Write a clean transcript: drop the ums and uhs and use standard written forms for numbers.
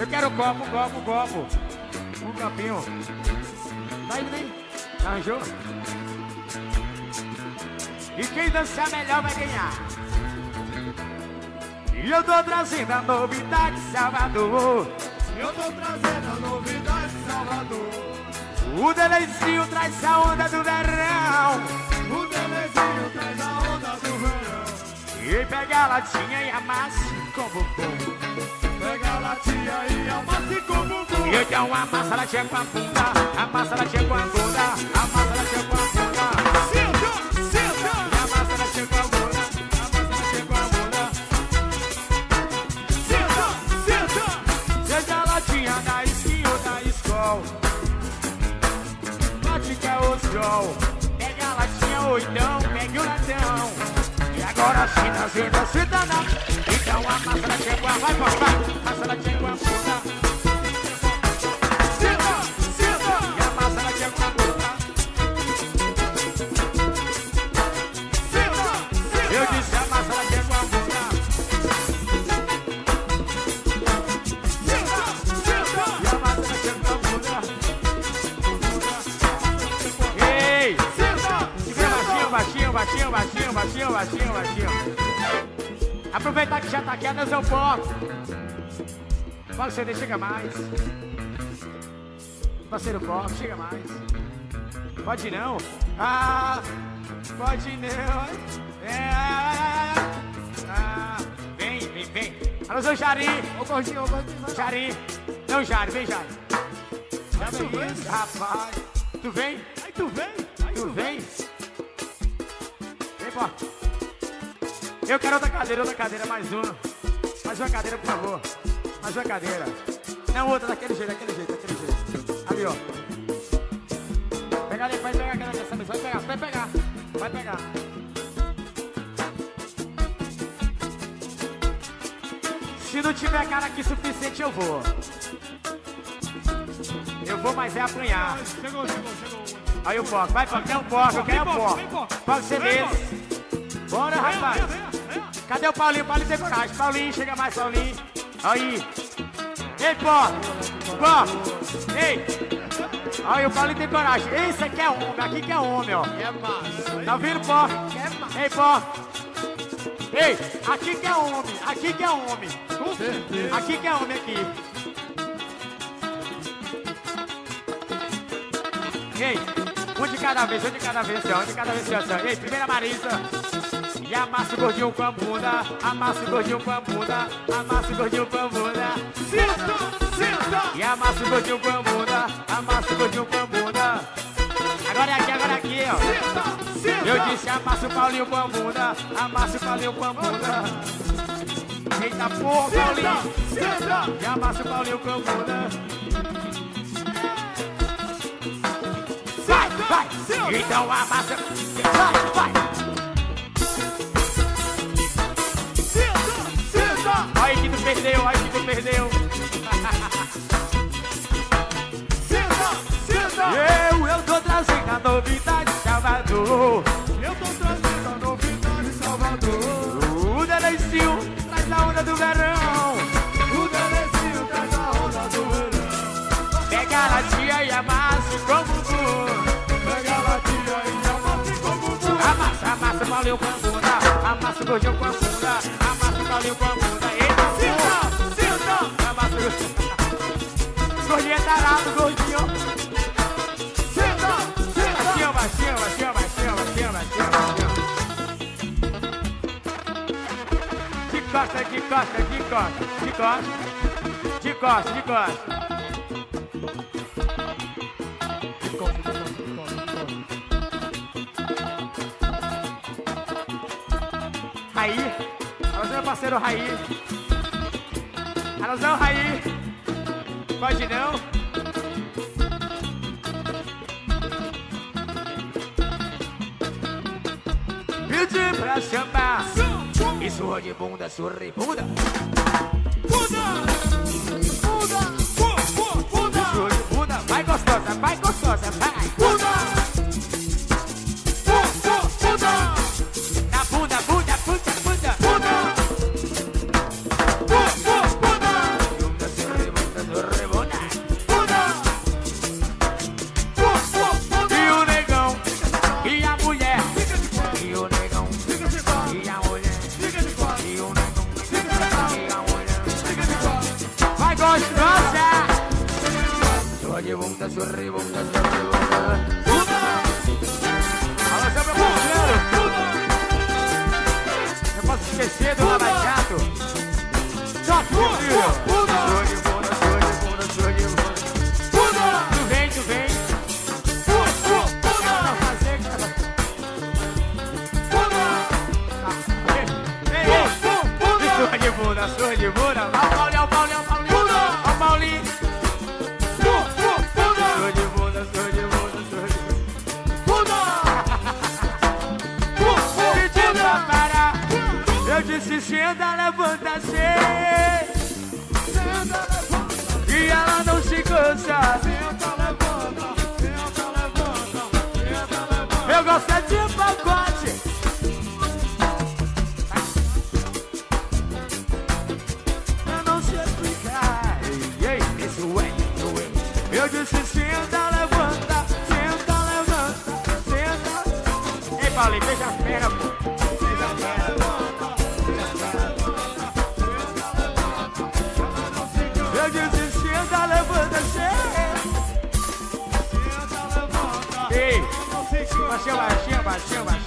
Eu quero copo. Um copinho. Tá indo bem? Arranjou? E quem dançar melhor vai ganhar. E eu tô trazendo a novidade de Salvador. Eu tô trazendo a novidade de Salvador. O Delezinho traz a onda do verão. O Delezinho traz a onda do verão. E pega a latinha e amassa com bumbum. Pega a latinha e amassa com bumbum. E então amassa a latinha com a bunda. Amassa a latinha com a bunda. Amassa a latinha com a bunda. Senta. E amassa a latinha com a bunda. Amassa a latinha com a bunda. Senta. Seja a latinha da esquina ou da escola. Late que é o sol. Pega a latinha ou então pegue o latão. E agora senta. Então amassa a latinha com a bunda. Vai. Amassa a latinha com a bunda. Senta. E amassa a latinha com a bunda. Senta. Eu disse amassa a latinha com a bunda. Senta. E amassa a latinha com a bunda. Ei! Senta. Baixinho. Aproveitar que já tá aqui, adeus eu posso. Fala, CD, chega mais. Parceiro Fox, chega mais. Pode não? Ah, pode não. Vem. Alô, seu Jari. Ô, gordinho. Jari. Não, Jari, vem, Jari. Tu vem? Rapaz. Tu vem? Aí tu vem. Tu vem? Vem, pô. Eu quero outra cadeira, mais uma. Mais uma cadeira, por favor. Mais uma cadeira. Não, outra, daquele jeito. Ali, ó. Pega ali, vai pegar aquela dessa mesa. Vai pegar. Se não tiver cara aqui suficiente, eu vou. Mas é apanhar. Chegou. Aí o Poco, vai, Poco, eu quero o Poco. Poco, você mesmo. Bora, rapaz. Cadê o Paulinho? Paulinho tem coragem. Paulinho, chega mais, Paulinho. Aí. Ei, Poco. Ei. Aí o Paulinho tem coragem. Esse aqui é homem, aqui que é homem, ó. É massa. Tá ouvindo, Poco? Ei, Poco. Ei, aqui que é homem. Com certeza. Aqui que é homem, aqui. Ei, um de cada vez, senhor. Ei, primeira Marisa. E amassa o gordinho com a bunda. Senta. E amassa o gordinho com a bunda. Agora é aqui, ó. Senta. Eu disse amassa o Paulinho com a bunda. Eita porra, Paulinho. Senta. E amassa o Paulinho com a bunda. Vai. Então amassa. Vai. Senta. Aí que tu perdeu. Senta. Eu tô trazendo a novidade de Salvador. O Delezinho traz a onda do verão. Pega a latinha e amassa com bumbum. Amassa o Paulinho com a bunda. Amassa o gordinho com a bunda. Amassa o Paulinho com a bunda. Eita, Senta. amassa o gordinho é tarado, gordinho. Senta. Baixinho. De costa. Raí. Alôzão, meu parceiro Raí. Alôzão, Raí. Pode não? Pedi pra chamar. E surra de bunda, surra de bunda. Vai gostosa, vai. Na bunda. de bunda, surre bunda, surre bunda. Alô, seu meu parceiro. Não posso esquecer do Lava Jato. Só que meu filho. Surre de bunda, surre de bunda, surre de bunda. Tu vem, tu vem. Não fazer que surra de bunda, surra de bunda. Ó o Paulinho, ó o Paulinho, ó o Paulinho. Ó o Paulinho. Surra de bunda, surra de bunda, surra de bunda. Pedi pra parar. Eu disse senta, levanta-se. E ela não se cansa. Senta, levanta, senta, levanta, senta, levanta. Eu gosto é de pacote. Eu disse senta, levanta, senta, levanta, senta. Ei, Paulinho, beija a perna, pô. Beija a perna. Eu disse senta, levanta, senta. Ei, baixinho, baixinho, baixinho, baixinho.